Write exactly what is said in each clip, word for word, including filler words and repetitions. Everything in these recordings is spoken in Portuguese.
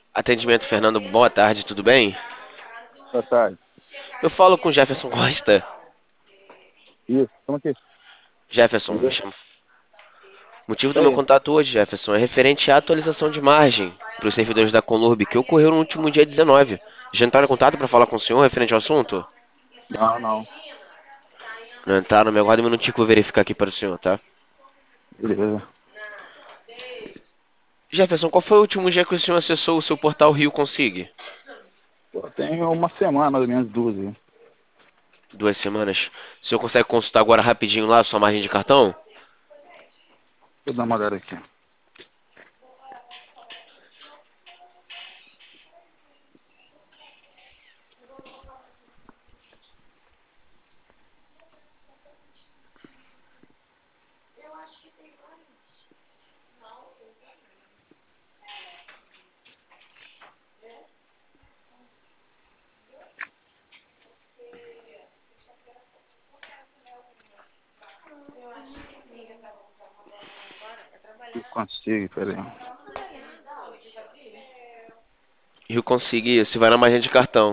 Atendimento Fernando, boa tarde, tudo bem? Boa tarde. Eu falo com Jefferson Costa. Isso, como aqui? Jefferson, me Isso chama. O motivo do meu aí. contato hoje, Jefferson, é referente à atualização de margem para os servidores da Conurb, que ocorreu no último dia dezenove. Já entraram em contato para falar com o senhor referente ao assunto? Não, não. Não entraram, me aguarda um minutinho que eu vou verificar aqui para o senhor, tá? Beleza. Jefferson, qual foi o último dia que o senhor acessou o seu portal Rio Consigue? Pô, tem uma semana, mais ou menos, duas aí. Duas semanas. O senhor consegue consultar agora rapidinho lá a sua margem de cartão? Deixa eu dar uma olhada aqui. Eu consigo, peraí. Rio Consigue, você vai na margem de cartão.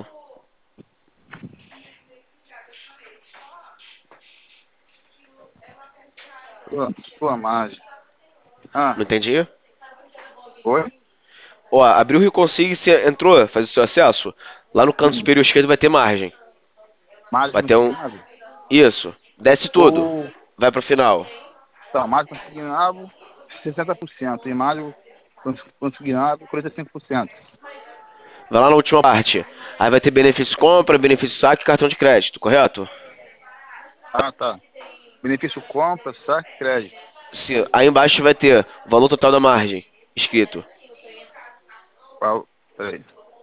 Sua, sua margem. Ah, Não entendi? oi? Ó, abriu o Rio Consigo, você entrou, faz o seu acesso. Lá no canto Sim. superior esquerdo vai ter margem. Margem Vai ter um. consignado? Isso. Desce tudo. Ou, Vai pro final. tá, margem consignado, sessenta por cento. E margem cons- consignado, quarenta e cinco por cento. Vai lá na última parte. Aí vai ter benefício compra, benefício saque e cartão de crédito, correto? Ah, tá. Benefício compra, saque, crédito. Sim. Aí embaixo vai ter o valor total da margem, escrito. Qual? Peraí.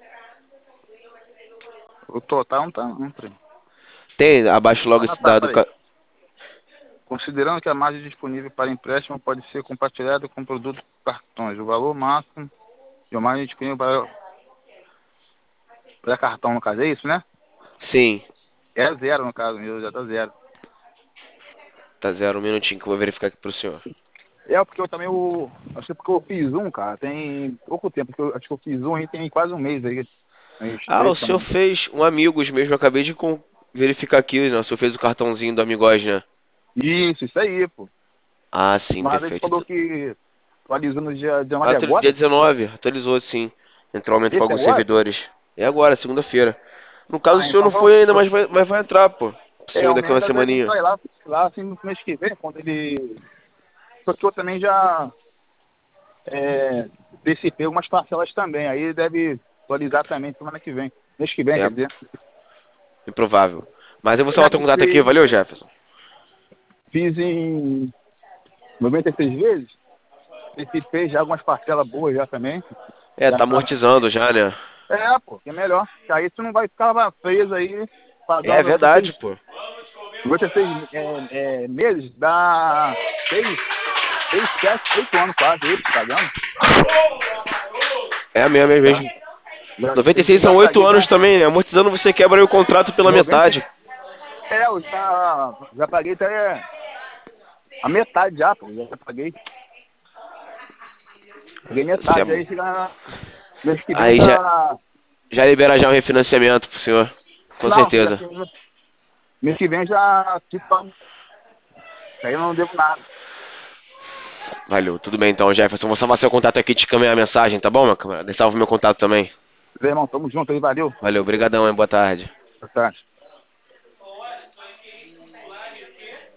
O total não tá, não, peraí. Tem abaixo logo Ah, esse tá, dado. peraí. ca- Considerando que a margem disponível para empréstimo pode ser compartilhada com produtos cartões, o valor máximo de uma margem disponível para, para cartão, no caso, é isso, né? Sim. É zero, no caso, meu, já tá zero. Tá zero, um minutinho que eu vou verificar aqui pro senhor. É, porque eu também, o, acho que porque eu fiz um, cara, tem pouco tempo, porque eu, acho que eu fiz um aí tem quase um mês aí, aí Ah, o senhor também. fez um Amigos mesmo, eu acabei de com- verificar aqui, né? O senhor fez o cartãozinho do Amigos, né? Isso, isso aí, pô. Ah, sim, Mas ele perfeito. falou que atualizou no dia dezenove Atu- Dia agora? dezenove, atualizou sim. Entrou aumento para Esse alguns agora? servidores. É agora, segunda-feira. No caso, o Ah, senhor então não vamos. foi ainda, mas vai, mas vai entrar, pô. O É, senhor o daqui a meu uma ainda deve semaninha. entrar lá, lá assim no mês que vem, quando ele. Porque eu também já é, antecipei algumas parcelas também. Aí deve atualizar também semana que vem. Mês que vem, É quer dizer. improvável. Mas eu vou Eu já salvar teu contato aqui, antecipei, valeu, Jefferson? fiz em noventa e seis vezes. Antecipei já algumas parcelas boas já também. É, Já tá tá. amortizando já, né? É, pô, que é melhor. Que aí tu não vai ficar preso aí, É pagando noventa e verdade, seis, pô. noventa e seis é, é, meses, dá seis, seis, sete, oito anos quase, oito pagando. É mesmo, é Já, mesmo. já, noventa e seis já são oito paguei anos já. também, né? Amortizando você quebra aí o contrato pela noventa metade. É, eu já, já paguei até a metade já, pô. Já paguei. Paguei Você metade. Aí é- chega mês que vem Aí já, já. já libera já um refinanciamento pro senhor. Com Não, já, certeza. mês que vem já tipo, aí eu não devo nada. Valeu, tudo bem então, Jefferson. Vou salvar seu contato aqui e te encaminhar a mensagem, tá bom, meu camarada? Salva meu contato também. Meu irmão, tamo junto aí, valeu. Valeu, brigadão, hein? Boa tarde. Boa tarde.